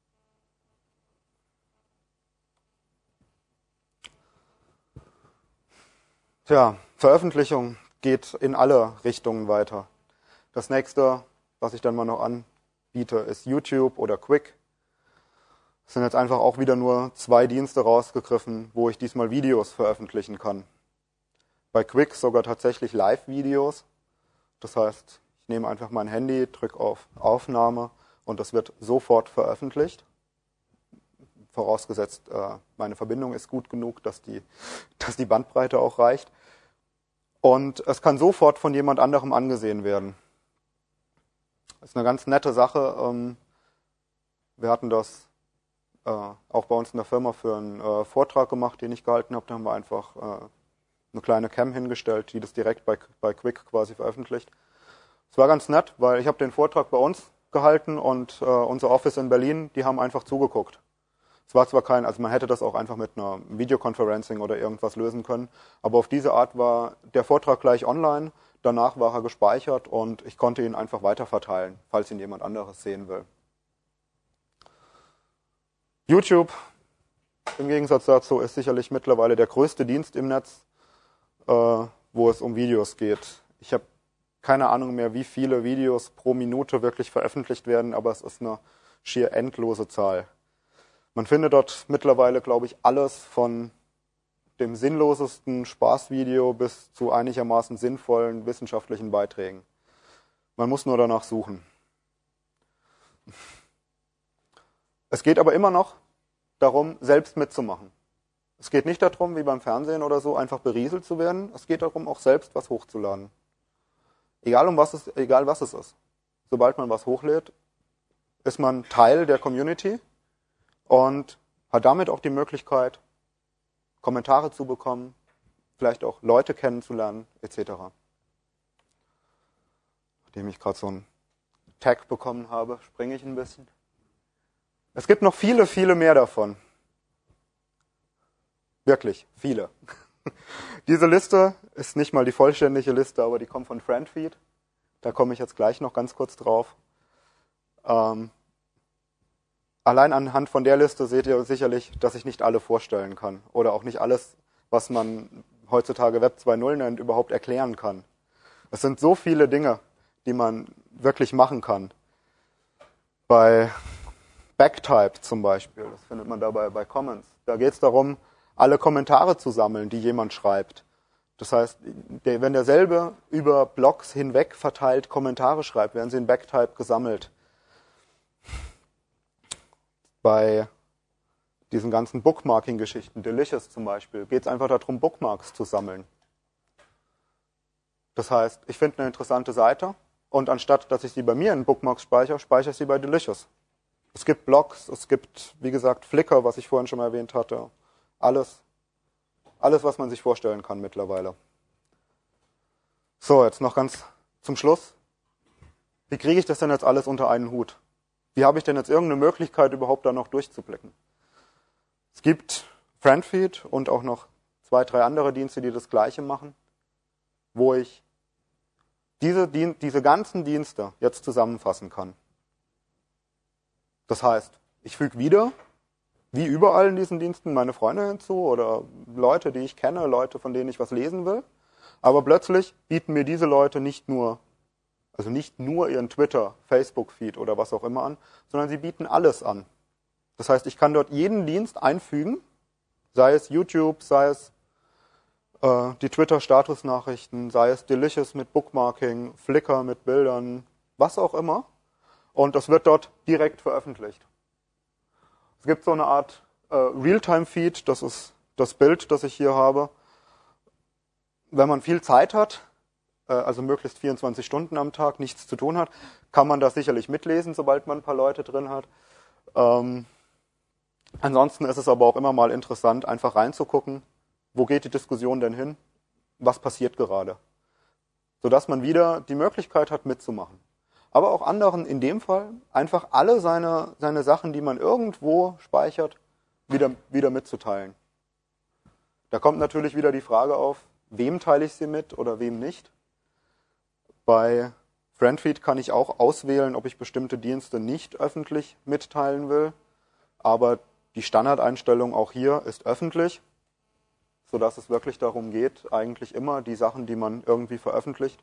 Tja, Veröffentlichung geht in alle Richtungen weiter. Das nächste, was ich dann mal noch anbiete, ist YouTube oder Quick. Es sind jetzt einfach auch wieder nur zwei Dienste rausgegriffen, wo ich diesmal Videos veröffentlichen kann. Bei Quick sogar tatsächlich Live-Videos. Das heißt, ich nehme einfach mein Handy, drücke auf Aufnahme und das wird sofort veröffentlicht. Vorausgesetzt, meine Verbindung ist gut genug, dass die, dass die Bandbreite auch reicht. Und es kann sofort von jemand anderem angesehen werden. Das ist eine ganz nette Sache. Wir hatten das auch bei uns in der Firma für einen Vortrag gemacht, den ich gehalten habe. Da haben wir einfach eine kleine Cam hingestellt, die das direkt bei, bei Quick quasi veröffentlicht. Es war ganz nett, weil ich habe den Vortrag bei uns gehalten und unser Office in Berlin, die haben einfach zugeguckt. Es war zwar kein, also man hätte das auch einfach mit einer Videoconferencing oder irgendwas lösen können, aber auf diese Art war der Vortrag gleich online, danach war er gespeichert und ich konnte ihn einfach weiterverteilen, falls ihn jemand anderes sehen will. YouTube, im Gegensatz dazu, ist sicherlich mittlerweile der größte Dienst im Netz, äh, wo es um Videos geht. Ich habe keine Ahnung mehr, wie viele Videos pro Minute wirklich veröffentlicht werden, aber es ist eine schier endlose Zahl. Man findet dort mittlerweile, glaube ich, alles von dem sinnlosesten Spaßvideo bis zu einigermaßen sinnvollen wissenschaftlichen Beiträgen. Man muss nur danach suchen. Es geht aber immer noch darum, selbst mitzumachen. Es geht nicht darum, wie beim Fernsehen oder so, einfach berieselt zu werden. Es geht darum, auch selbst was hochzuladen. Egal um was es, egal was es ist. Sobald man was hochlädt, ist man Teil der Community und hat damit auch die Möglichkeit, Kommentare zu bekommen, vielleicht auch Leute kennenzulernen, et cetera. Nachdem ich gerade so einen Tag bekommen habe, springe ich ein bisschen. Es gibt noch viele, viele mehr davon. Wirklich, viele. Diese Liste ist nicht mal die vollständige Liste, aber die kommt von Friendfeed. Da komme ich jetzt gleich noch ganz kurz drauf. Ähm, allein anhand von der Liste seht ihr sicherlich, dass ich nicht alle vorstellen kann. Oder auch nicht alles, was man heutzutage Web zwei Punkt null nennt, überhaupt erklären kann. Es sind so viele Dinge, die man wirklich machen kann. Bei Backtype zum Beispiel, das findet man dabei bei Comments. Da geht es darum, alle Kommentare zu sammeln, die jemand schreibt. Das heißt, der, wenn derselbe über Blogs hinweg verteilt Kommentare schreibt, werden sie in Backtype gesammelt. Bei diesen ganzen Bookmarking-Geschichten, Delicious zum Beispiel, geht es einfach darum, Bookmarks zu sammeln. Das heißt, ich finde eine interessante Seite und anstatt, dass ich sie bei mir in Bookmarks speichere, speichere ich sie bei Delicious. Es gibt Blogs, es gibt, wie gesagt, Flickr, was ich vorhin schon mal erwähnt hatte. Alles, alles, was man sich vorstellen kann mittlerweile. So, jetzt noch ganz zum Schluss. Wie kriege ich das denn jetzt alles unter einen Hut? Wie habe ich denn jetzt irgendeine Möglichkeit, überhaupt da noch durchzublicken? Es gibt Friendfeed und auch noch zwei, drei andere Dienste, die das Gleiche machen, wo ich diese, diese ganzen Dienste jetzt zusammenfassen kann. Das heißt, ich füge wieder, wie überall in diesen Diensten, meine Freunde hinzu oder Leute, die ich kenne, Leute, von denen ich was lesen will. Aber plötzlich bieten mir diese Leute nicht nur, also nicht nur ihren Twitter, Facebook-Feed oder was auch immer an, sondern sie bieten alles an. Das heißt, ich kann dort jeden Dienst einfügen, sei es YouTube, sei es äh, die Twitter-Statusnachrichten, sei es Delicious mit Bookmarking, Flickr mit Bildern, was auch immer. Und das wird dort direkt veröffentlicht. Es gibt so eine Art äh, Realtime-Feed, das ist das Bild, das ich hier habe. Wenn man viel Zeit hat, äh, also möglichst vierundzwanzig Stunden am Tag, nichts zu tun hat, kann man das sicherlich mitlesen, sobald man ein paar Leute drin hat. Ähm, ansonsten ist es aber auch immer mal interessant, einfach reinzugucken, wo geht die Diskussion denn hin, was passiert gerade. Sodass man wieder die Möglichkeit hat, mitzumachen. Aber auch anderen in dem Fall einfach alle seine, seine Sachen, die man irgendwo speichert, wieder, wieder mitzuteilen. Da kommt natürlich wieder die Frage auf, wem teile ich sie mit oder wem nicht. Bei Friendfeed kann ich auch auswählen, ob ich bestimmte Dienste nicht öffentlich mitteilen will. Aber die Standardeinstellung auch hier ist öffentlich, sodass es wirklich darum geht, eigentlich immer die Sachen, die man irgendwie veröffentlicht,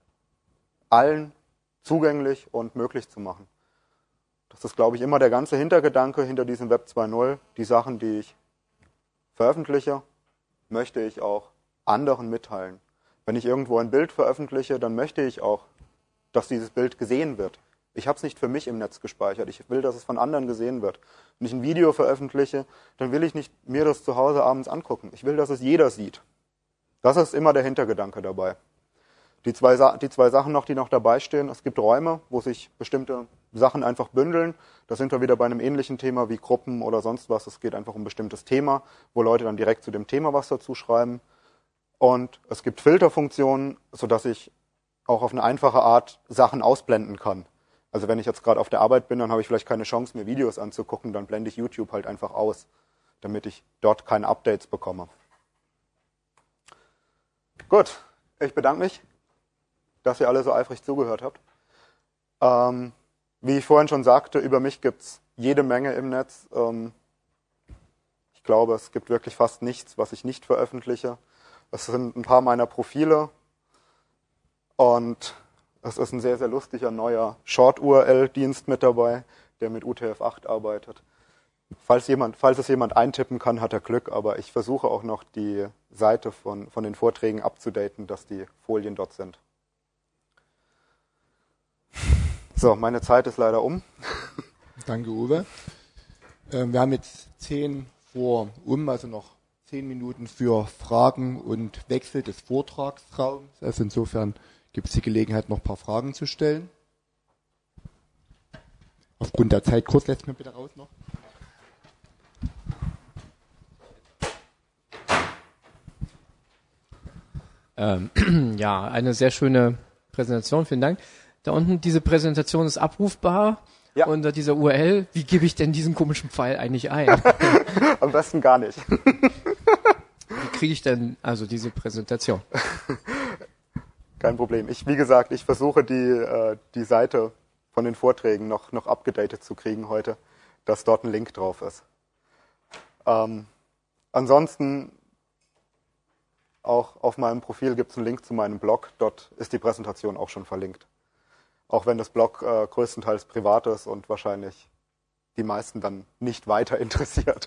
allen zugänglich und möglich zu machen. Das ist, glaube ich, immer der ganze Hintergedanke hinter diesem Web zwei Punkt null. Die Sachen, die ich veröffentliche, möchte ich auch anderen mitteilen. Wenn ich irgendwo ein Bild veröffentliche, dann möchte ich auch, dass dieses Bild gesehen wird. Ich habe es nicht für mich im Netz gespeichert. Ich will, dass es von anderen gesehen wird. Wenn ich ein Video veröffentliche, dann will ich nicht mir das zu Hause abends angucken. Ich will, dass es jeder sieht. Das ist immer der Hintergedanke dabei. Die zwei, die zwei Sachen noch, die noch dabei stehen, es gibt Räume, wo sich bestimmte Sachen einfach bündeln. Da sind wir wieder bei einem ähnlichen Thema wie Gruppen oder sonst was. Es geht einfach um ein bestimmtes Thema, wo Leute dann direkt zu dem Thema was dazu schreiben. Und es gibt Filterfunktionen, sodass ich auch auf eine einfache Art Sachen ausblenden kann. Also wenn ich jetzt gerade auf der Arbeit bin, dann habe ich vielleicht keine Chance, mir Videos anzugucken, dann blende ich YouTube halt einfach aus, damit ich dort keine Updates bekomme. Gut, ich bedanke mich, dass ihr alle so eifrig zugehört habt. Ähm, wie ich vorhin schon sagte, über mich gibt es jede Menge im Netz. Ähm, ich glaube, es gibt wirklich fast nichts, was ich nicht veröffentliche. Das sind ein paar meiner Profile und es ist ein sehr, sehr lustiger neuer Short-U R L-Dienst mit dabei, der mit U T F acht arbeitet. Falls, jemand, falls es jemand eintippen kann, hat er Glück, aber ich versuche auch noch die Seite von, von den Vorträgen abzudaten, dass die Folien dort sind. So, meine Zeit ist leider um. Danke, Uwe. Wir haben jetzt zehn vor um, also noch zehn Minuten für Fragen und Wechsel des Vortragsraums. Also insofern gibt es die Gelegenheit, noch ein paar Fragen zu stellen. Aufgrund der Zeit kurz, lässt mir bitte raus noch. Ähm, ja, eine sehr schöne Präsentation, vielen Dank. Da unten, diese Präsentation ist abrufbar ja. unter dieser U R L. Wie gebe ich denn diesen komischen Pfeil eigentlich ein? Am besten gar nicht. Wie kriege ich denn also diese Präsentation? Kein Problem. Ich, wie gesagt, ich versuche die, äh, die Seite von den Vorträgen noch, noch abgedatet zu kriegen heute, dass dort ein Link drauf ist. Ähm, ansonsten auch auf meinem Profil gibt es einen Link zu meinem Blog. Dort ist die Präsentation auch schon verlinkt. Auch wenn das Blog äh, größtenteils privat ist und wahrscheinlich die meisten dann nicht weiter interessiert.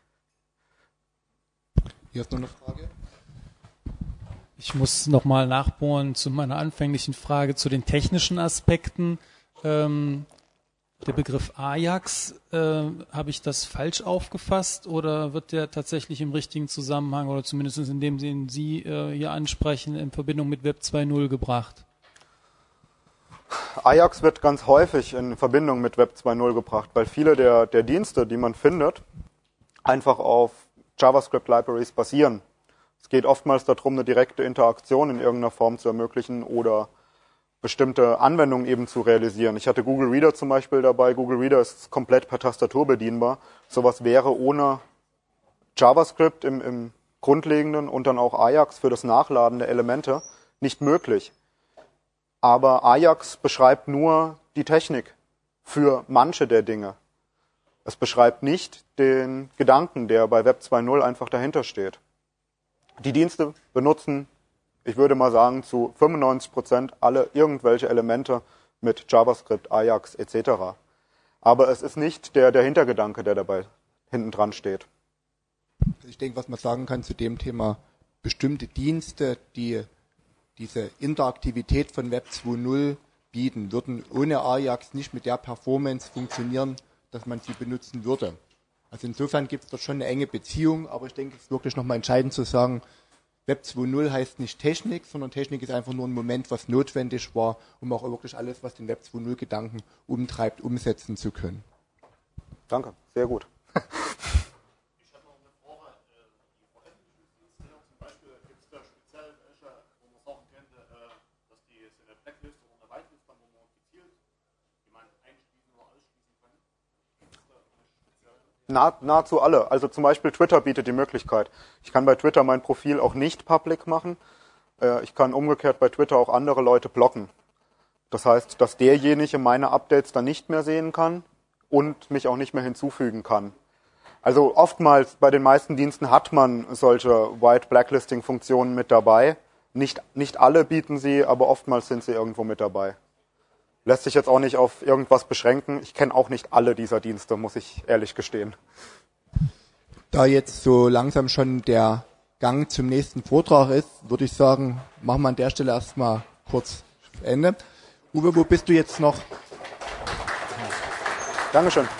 Hier ist noch eine Frage. Ich muss nochmal nachbohren zu meiner anfänglichen Frage zu den technischen Aspekten. Ähm, der Begriff Ajax, äh, habe ich das falsch aufgefasst oder wird der tatsächlich im richtigen Zusammenhang oder zumindest in dem, den Sie äh, hier ansprechen, in Verbindung mit Web zwei Punkt null gebracht? Ajax wird ganz häufig in Verbindung mit Web zwei Punkt null gebracht, weil viele der, der Dienste, die man findet, einfach auf JavaScript-Libraries basieren. Es geht oftmals darum, eine direkte Interaktion in irgendeiner Form zu ermöglichen oder bestimmte Anwendungen eben zu realisieren. Ich hatte Google Reader zum Beispiel dabei. Google Reader ist komplett per Tastatur bedienbar. Sowas wäre ohne JavaScript im, im Grundlegenden und dann auch Ajax für das Nachladen der Elemente nicht möglich. Aber Ajax beschreibt nur die Technik für manche der Dinge. Es beschreibt nicht den Gedanken, der bei Web zwei Punkt null einfach dahinter steht. Die Dienste benutzen, ich würde mal sagen, zu fünfundneunzig Prozent alle irgendwelche Elemente mit JavaScript, Ajax et cetera. Aber es ist nicht der, der Hintergedanke, der dabei hinten dran steht. Ich denke, was man sagen kann zu dem Thema, bestimmte Dienste, die diese Interaktivität von Web zwei Punkt null bieten, würden ohne Ajax nicht mit der Performance funktionieren, dass man sie benutzen würde. Also insofern gibt es dort schon eine enge Beziehung, aber ich denke, es ist wirklich nochmal entscheidend zu sagen, Web zwei Punkt null heißt nicht Technik, sondern Technik ist einfach nur ein Moment, was notwendig war, um auch wirklich alles, was den Web zwei Punkt null Gedanken umtreibt, umsetzen zu können. Danke, sehr gut. Ich habe noch eine Frage. Die Veröffentlichungsdienste zum Beispiel, gibt es da speziell welche, wo man sagen könnte, dass die jetzt in der Blacklist oder in der Whitelist dann, wo man gezielt, die man einschließen oder ausschließen kann? Nah, nahezu alle. Also zum Beispiel Twitter bietet die Möglichkeit. Ich kann bei Twitter mein Profil auch nicht public machen. Ich kann umgekehrt bei Twitter auch andere Leute blocken. Das heißt, dass derjenige meine Updates dann nicht mehr sehen kann und mich auch nicht mehr hinzufügen kann. Also oftmals bei den meisten Diensten hat man solche White-Blacklisting-Funktionen mit dabei. Nicht, nicht alle bieten sie, aber oftmals sind sie irgendwo mit dabei. Lässt sich jetzt auch nicht auf irgendwas beschränken. Ich kenne auch nicht alle dieser Dienste, muss ich ehrlich gestehen. Da jetzt so langsam schon der Gang zum nächsten Vortrag ist, würde ich sagen, machen wir an der Stelle erstmal kurz Ende. Uwe, wo bist du jetzt noch? Dankeschön.